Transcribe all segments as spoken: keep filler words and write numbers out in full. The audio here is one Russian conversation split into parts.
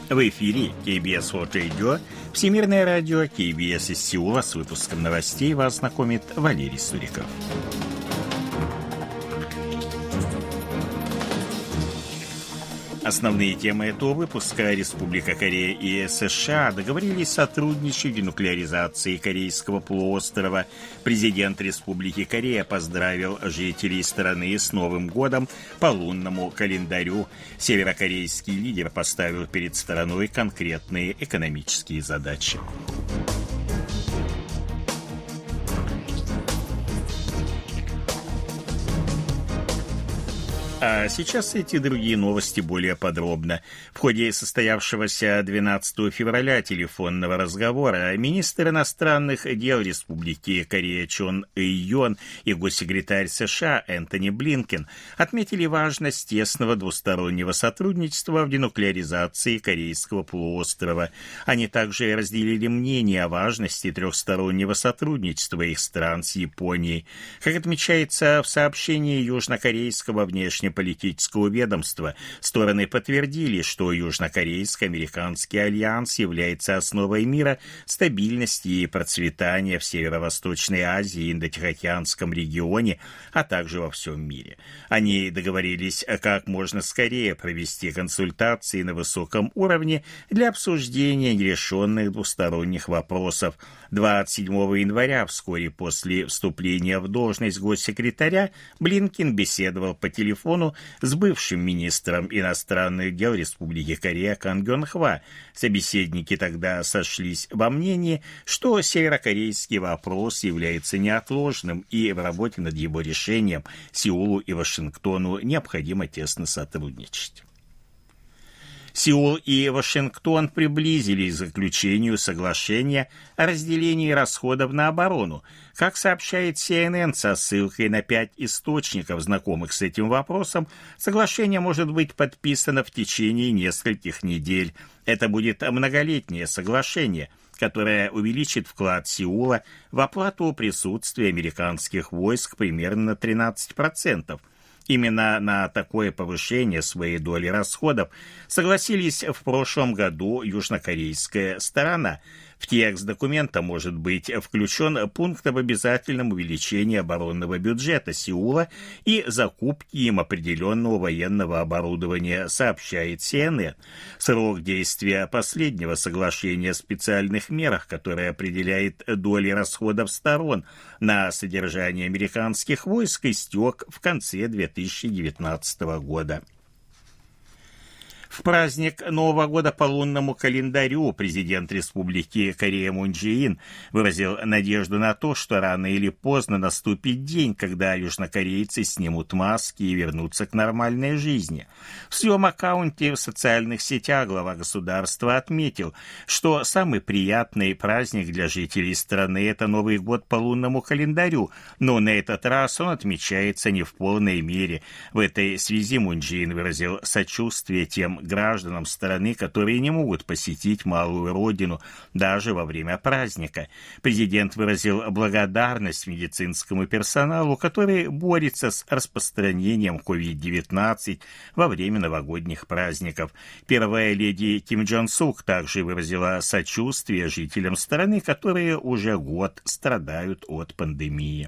В эфире кей би эс World Radio, Всемирное радио, кей би эс из Сеула. С выпуском новостей вас знакомит Валерий Суриков. Основные темы этого выпуска: Республика Корея и США договорились сотрудничать в денуклеаризации Корейского полуострова. Президент Республики Корея поздравил жителей страны с Новым годом по лунному календарю. Северокорейский лидер поставил перед страной конкретные экономические задачи. А сейчас эти и другие новости более подробно. В ходе состоявшегося двенадцатого февраля телефонного разговора министр иностранных дел Республики Корея Чон Ый-Йон и госсекретарь США Энтони Блинкен отметили важность тесного двустороннего сотрудничества в денуклеаризации Корейского полуострова. Они также разделили мнение о важности трехстороннего сотрудничества их стран с Японией. Как отмечается в сообщении южнокорейского внешнеполитического политического ведомства, стороны подтвердили, что Южнокорейско-американский альянс является основой мира, стабильности и процветания в Северо-Восточной Азии и Индо-Тихоокеанском регионе, а также во всем мире. Они договорились как можно скорее провести консультации на высоком уровне для обсуждения нерешенных двусторонних вопросов. двадцать седьмого января, вскоре после вступления в должность госсекретаря, Блинкен беседовал по телефону с бывшим министром иностранных дел Республики Корея Кан Гён Хва. Собеседники тогда сошлись во мнении, что северокорейский вопрос является неотложным, и в работе над его решением Сеулу и Вашингтону необходимо тесно сотрудничать. Сеул и Вашингтон приблизились к заключению соглашения о разделении расходов на оборону. Как сообщает си эн эн со ссылкой на пять источников, знакомых с этим вопросом, соглашение может быть подписано в течение нескольких недель. Это будет многолетнее соглашение, которое увеличит вклад Сеула в оплату присутствия американских войск примерно на тринадцать процентов. Именно на такое повышение своей доли расходов согласились в прошлом году южнокорейская сторона. В текст документа может быть включен пункт об обязательном увеличении оборонного бюджета Сеула и закупке им определенного военного оборудования, сообщает си эн эн. Срок действия последнего соглашения о специальных мерах, которое определяет доли расходов сторон на содержание американских войск, истек в конце две тысячи девятнадцатого года. В праздник Нового года по лунному календарю президент Республики Корея Мун Чжэ Ин выразил надежду на то, что рано или поздно наступит день, когда южнокорейцы снимут маски и вернутся к нормальной жизни. В своем аккаунте в социальных сетях глава государства отметил, что самый приятный праздник для жителей страны – это Новый год по лунному календарю, но на этот раз он отмечается не в полной мере. В этой связи Мун Чжэ Ин выразил сочувствие тем гражданам страны, которые не могут посетить малую родину даже во время праздника. Президент выразил благодарность медицинскому персоналу, который борется с распространением ковид девятнадцать во время новогодних праздников. Первая леди Ким Чжон Сук также выразила сочувствие жителям страны, которые уже год страдают от пандемии.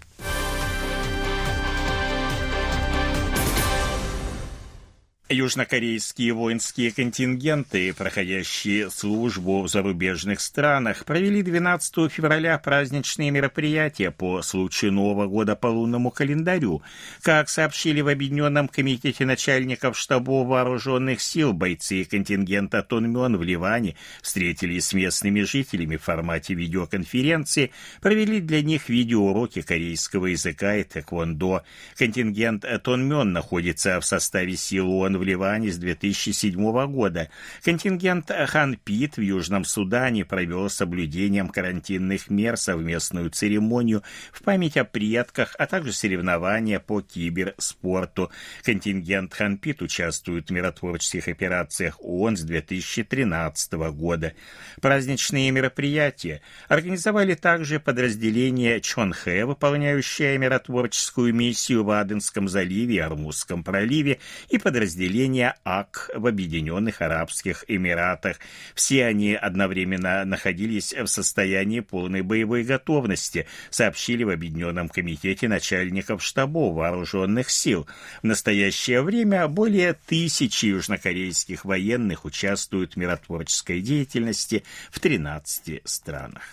Южнокорейские воинские контингенты, проходящие службу в зарубежных странах, провели двенадцатого февраля праздничные мероприятия по случаю Нового года по лунному календарю. Как сообщили в Объединенном комитете начальников штабов вооруженных сил, бойцы контингента Тонмён в Ливане встретились с местными жителями в формате видеоконференции, провели для них видеоуроки корейского языка и тэквондо. Контингент Тонмён находится в составе сил ООН в Ливане с две тысячи седьмого года. Контингент Ханпит в Южном Судане провел с соблюдением карантинных мер совместную церемонию в память о предках, а также соревнования по киберспорту. Контингент Ханпит участвует в миротворческих операциях ООН с две тысячи тринадцатого года. Праздничные мероприятия организовали также подразделение Чонхэ, выполняющее миротворческую миссию в Аденском заливе и Ормузском проливе, и подразделение подразделения АК в Объединенных Арабских Эмиратах. Все они одновременно находились в состоянии полной боевой готовности, сообщили в Объединенном комитете начальников штабов вооруженных сил. В настоящее время более тысячи южнокорейских военных участвуют в миротворческой деятельности в тринадцати странах.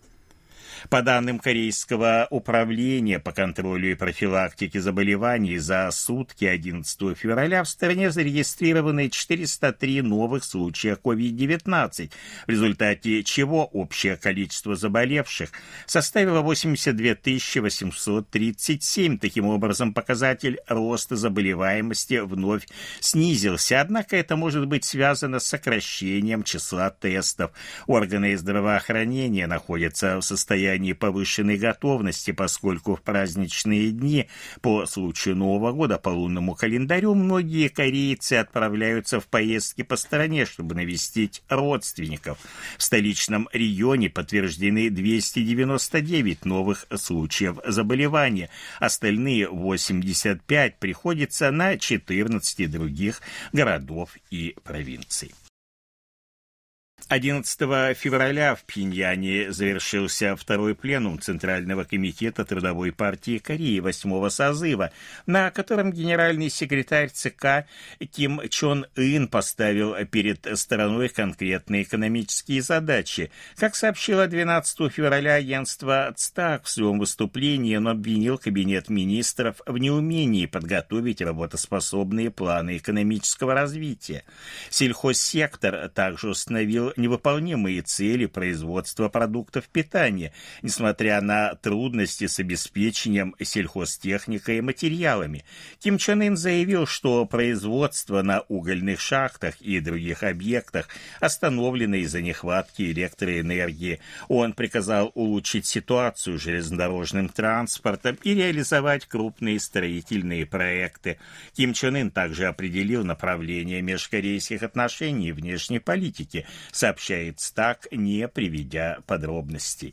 По данным Корейского управления по контролю и профилактике заболеваний, за сутки одиннадцатого февраля в стране зарегистрированы четыреста три новых случая ковид девятнадцать, в результате чего общее количество заболевших составило восемьдесят две тысячи восемьсот тридцать семь. Таким образом, показатель роста заболеваемости вновь снизился, однако это может быть связано с сокращением числа тестов. Органы здравоохранения находятся в состоянии повышенной готовности, поскольку в праздничные дни по случаю Нового года по лунному календарю многие корейцы отправляются в поездки по стране, чтобы навестить родственников. В столичном регионе подтверждены двести девяносто девять новых случаев заболевания, остальные восемьдесят пять приходятся на четырнадцать других городов и провинций. одиннадцатого февраля в Пхеньяне завершился второй пленум Центрального комитета Трудовой партии Кореи восьмого созыва, на котором генеральный секретарь ЦК Ким Чон Ын поставил перед страной конкретные экономические задачи. Как сообщило двенадцатого февраля агентство ЦТАК, в своем выступлении он обвинил Кабинет министров в неумении подготовить работоспособные планы экономического развития. Сельхозсектор также установил невыполнимые цели производства продуктов питания, несмотря на трудности с обеспечением сельхозтехникой и материалами. Ким Чен Ын заявил, что производство на угольных шахтах и других объектах остановлено из-за нехватки электроэнергии. Он приказал улучшить ситуацию с железнодорожным транспортом и реализовать крупные строительные проекты. Ким Чен Ын также определил направление межкорейских отношений и внешней политики, сообщает ЦТАК, не приведя подробностей.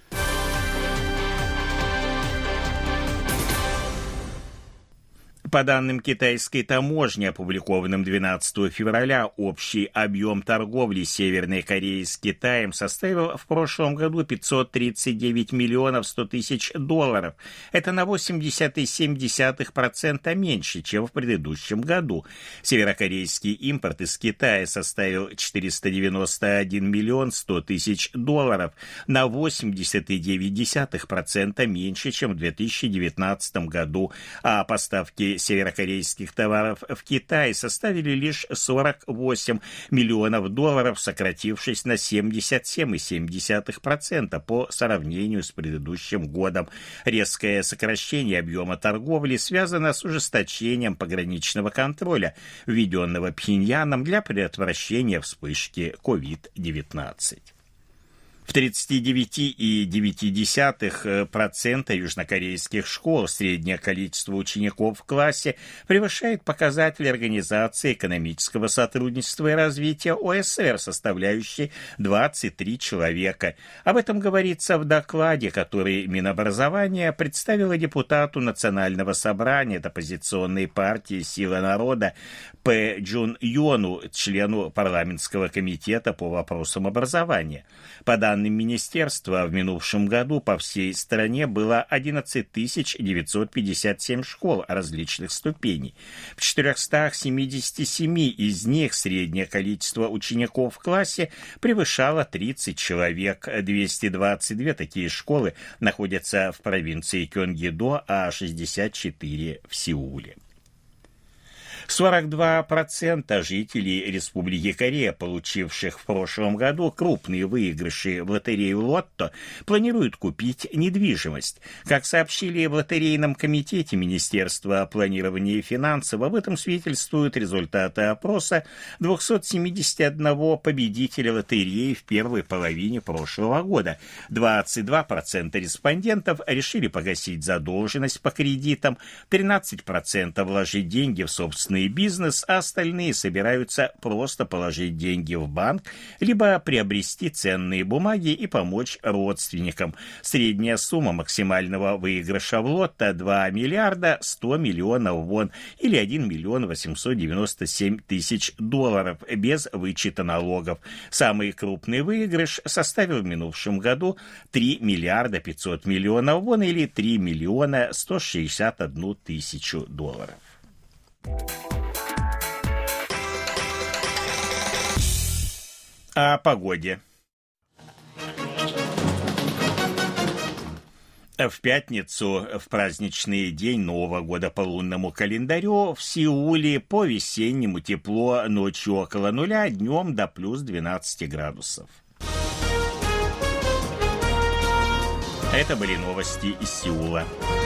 По данным китайской таможни, опубликованным двенадцатого февраля, общий объем торговли Северной Кореи с Китаем составил в прошлом году пятьсот тридцать девять миллионов сто тысяч долларов. Это на восемьдесят целых семь десятых процента меньше, чем в предыдущем году. Северокорейский импорт из Китая составил четыреста девяносто один миллион сто тысяч долларов, на восемьдесят целых девять десятых процента меньше, чем в две тысячи девятнадцатом году, а поставки северокорейских товаров в Китай составили лишь сорок восемь миллионов долларов, сократившись на семьдесят семь целых семь десятых процента по сравнению с предыдущим годом. Резкое сокращение объема торговли связано с ужесточением пограничного контроля, введенного Пхеньяном для предотвращения вспышки ковид девятнадцать. В тридцати девяти целых девяти десятых процента южнокорейских школ среднее количество учеников в классе превышает показатель Организации экономического сотрудничества и развития ОСР, составляющий двадцать три человека. Об этом говорится в докладе, который Минобразования представила депутату Национального собрания от оппозиционной партии «Сила народа» Пэ Джун Йону, члену парламентского комитета по вопросам образования. По данным министерства, в минувшем году по всей стране было одиннадцать тысяч девятьсот пятьдесят семь школ различных ступеней. В четырехстах семидесяти семи из них среднее количество учеников в классе превышало тридцать человек. двести двадцать две такие школы находятся в провинции Кёнгидо, а шестьдесят четыре в Сеуле. сорок два процента жителей Республики Корея, получивших в прошлом году крупные выигрыши в лотерею «Лотто», планируют купить недвижимость. Как сообщили в лотерейном комитете Министерства планирования и финансов, об этом свидетельствуют результаты опроса двухсот семидесяти одного победителя лотереи в первой половине прошлого года. двадцать два процента респондентов решили погасить задолженность по кредитам, тринадцать процентов вложить деньги в собственные крупный бизнес, а остальные собираются просто положить деньги в банк, либо приобрести ценные бумаги и помочь родственникам. Средняя сумма максимального выигрыша в лотто два миллиарда сто миллионов вон или один миллион восемьсот девяносто семь тысяч долларов без вычета налогов. Самый крупный выигрыш составил в минувшем году три миллиарда пятьсот миллионов вон или три миллиона сто шестьдесят одну тысячу долларов. О погоде. В пятницу, в праздничный день Нового года по лунному календарю, в Сеуле по-весеннему тепло, ночью около нуля, днем до плюс двенадцати градусов. Это были новости из Сеула.